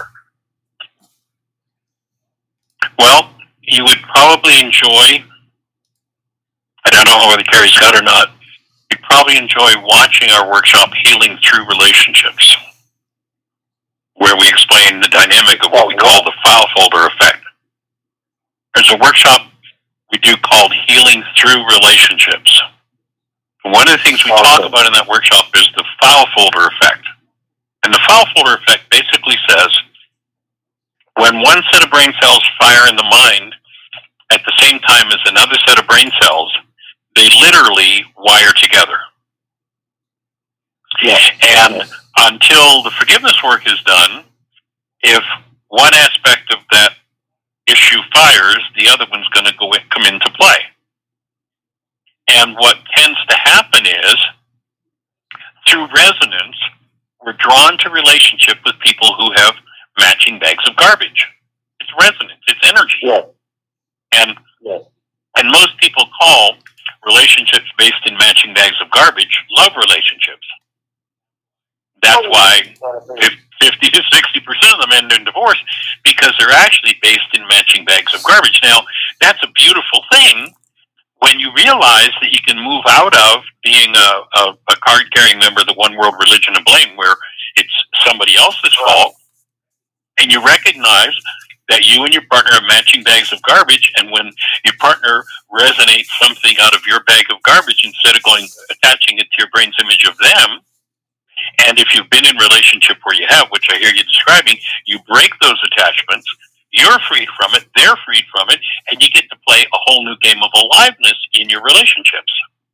[SPEAKER 2] Well, you would probably enjoy, I don't know whether Carrie's got or not, you'd probably enjoy watching our workshop, Healing Through Relationships, where we explain the dynamic of what we call the file folder effect. There's a workshop we do called Healing Through Relationships. And one of the things we talk about in that workshop is the file folder effect. And the file folder effect basically says, when one set of brain cells fire in the mind at the same time as another set of brain cells, they literally wire together.
[SPEAKER 3] Yeah.
[SPEAKER 2] And until the forgiveness work is done, if one aspect of that issue fires, the other one's going to go in, come into play. And what tends to happen is, through resonance, we're drawn to relationship with people who have matching bags of garbage. It It's resonance. It's energy.
[SPEAKER 3] Yes.
[SPEAKER 2] And
[SPEAKER 3] Yes.
[SPEAKER 2] and most people call relationships based in matching bags of garbage love relationships. That's why fifty to sixty percent of them end in divorce, because they're actually based in matching bags of garbage. Now, that's a beautiful thing when you realize that you can move out of being a, a, a card-carrying member of the one world religion of blame, where it's somebody else's fault, and you recognize that you and your partner are matching bags of garbage, and when your partner resonates something out of your bag of garbage, instead of going attaching it to your brain's image of them, and if you've been in a relationship where you have, which I hear you describing, you break those attachments, you're freed from it, they're freed from it, and you get to play a whole new game of aliveness in your relationships.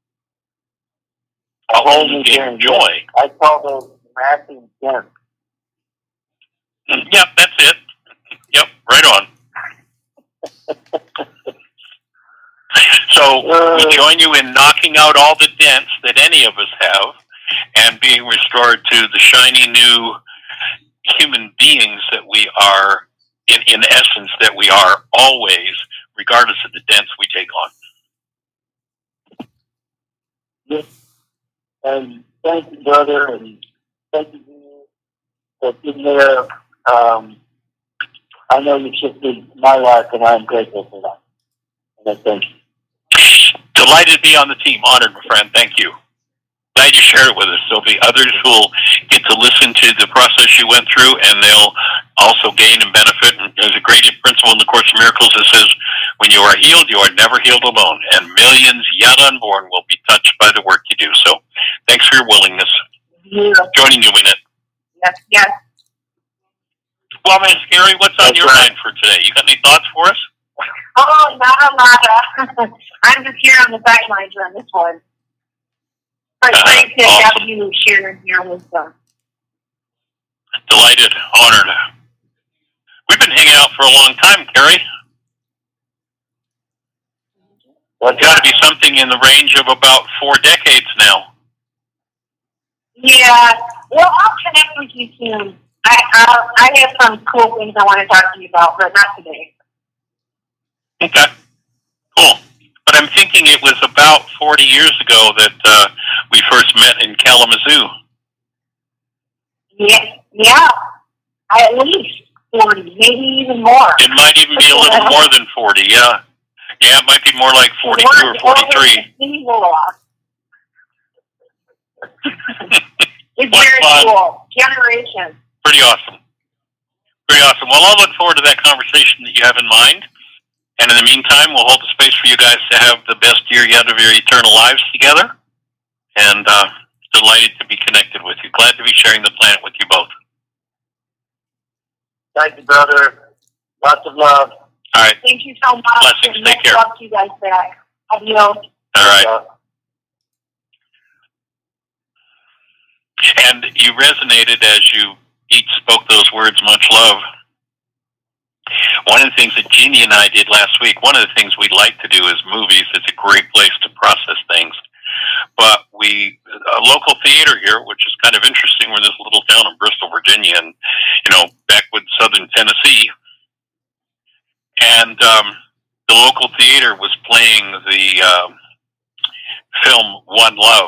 [SPEAKER 2] A whole new game of joy.
[SPEAKER 3] I call those matching gems.
[SPEAKER 2] Yep, that's it. Yep, right on. So we join you in knocking out all the dents that any of us have and being restored to the shiny new human beings that we are, in, in essence, that we are always, regardless of the dents we take on.
[SPEAKER 3] Yes. And thank you, brother, and thank you for being there. Um, I know you shifted my life, and I'm grateful for that. And I thank you.
[SPEAKER 2] Delighted to be on the team. Honored, my friend. Thank you. Glad you shared it with us. There'll be others who will get to listen to the process you went through, and they'll also gain and benefit. And there's a great principle in the Course of Miracles that says, when you are healed, you are never healed alone, and millions yet unborn will be touched by the work you do. So thanks for your willingness.
[SPEAKER 4] Yeah.
[SPEAKER 2] Joining you in it.
[SPEAKER 4] Yes, yes.
[SPEAKER 2] Well, man, Gary, what's on
[SPEAKER 3] That's
[SPEAKER 2] your
[SPEAKER 3] right.
[SPEAKER 2] mind for today? You got any thoughts for us?
[SPEAKER 4] Oh, not a lot. Of, I'm just here on the sidelines on this one. But
[SPEAKER 2] Uh,
[SPEAKER 4] great to
[SPEAKER 2] awesome.
[SPEAKER 4] have you sharing your wisdom.
[SPEAKER 2] Delighted, honored. We've been hanging out for a long time, Carrie.
[SPEAKER 3] What's
[SPEAKER 2] Got to be something in the range of about four decades now.
[SPEAKER 4] Yeah. Well, I'll connect with you soon. I I, I have some cool things I want to talk to you about, but not today.
[SPEAKER 2] Okay, cool. But I'm thinking it was about forty years ago that uh, we first met in Kalamazoo.
[SPEAKER 4] Yeah. Yeah. At least forty, maybe even more.
[SPEAKER 2] It might even be a little more than forty, yeah. Yeah, it might be more like forty-two or forty-three.
[SPEAKER 4] It's
[SPEAKER 2] What
[SPEAKER 4] very
[SPEAKER 2] fun.
[SPEAKER 4] cool. Generations.
[SPEAKER 2] Pretty awesome. Pretty awesome. Well, I'll look forward to that conversation that you have in mind. And in the meantime, we'll hold the space for you guys to have the best year yet of your eternal lives together. And uh, delighted to be connected with you. Glad to be sharing the planet with you both.
[SPEAKER 3] Thank you, brother. Lots of love.
[SPEAKER 2] All right.
[SPEAKER 4] Thank you so much.
[SPEAKER 2] Blessings.
[SPEAKER 4] And
[SPEAKER 2] Take
[SPEAKER 4] much
[SPEAKER 2] care.
[SPEAKER 4] love to you guys back. Adios.
[SPEAKER 2] All right.
[SPEAKER 3] Uh,
[SPEAKER 2] And you resonated as you each spoke those words, much love. One of the things that Jeannie and I did last week, one of the things we like to do is movies. It's a great place to process things. But we, a local theater here, which is kind of interesting, we're in this little town in Bristol, Virginia, and, you know, backwoods southern Tennessee. And um, the local theater was playing the um, film One Love.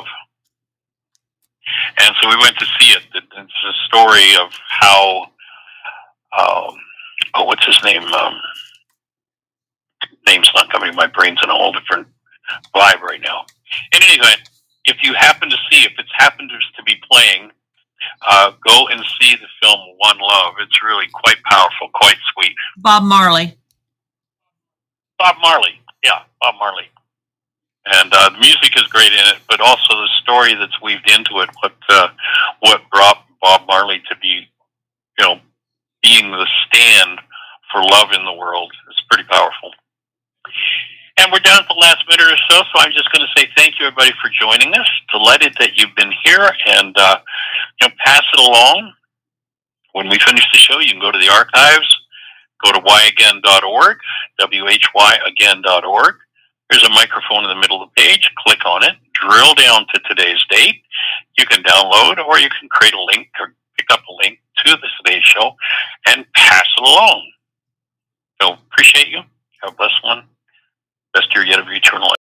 [SPEAKER 2] And so we went to see it. It's a story of how, um, oh, what's his name? Um, name's not coming. My brain's in a whole different vibe right now. In any event, if you happen to see, if it's happened to be playing, uh, go and see the film One Love. It's really quite powerful, quite sweet.
[SPEAKER 1] Bob Marley.
[SPEAKER 2] Bob Marley. Yeah, Bob Marley. And uh, the music is great in it, but also the story that's weaved into it, what uh, what brought Bob Marley to be, you know, being the stand for love in the world is pretty powerful. And we're down to the last minute or so, so I'm just going to say thank you, everybody, for joining us. Delighted that you've been here, and uh, you know, pass it along. When we finish the show, you can go to the archives, go to why again dot org, W H Y again dot org. There's a microphone in the middle of the page. Click on it, drill down to today's date. You can download, or you can create a link or pick up a link to the today's show and pass it along. So appreciate you. Have a blessed one. Best year yet of your eternal life.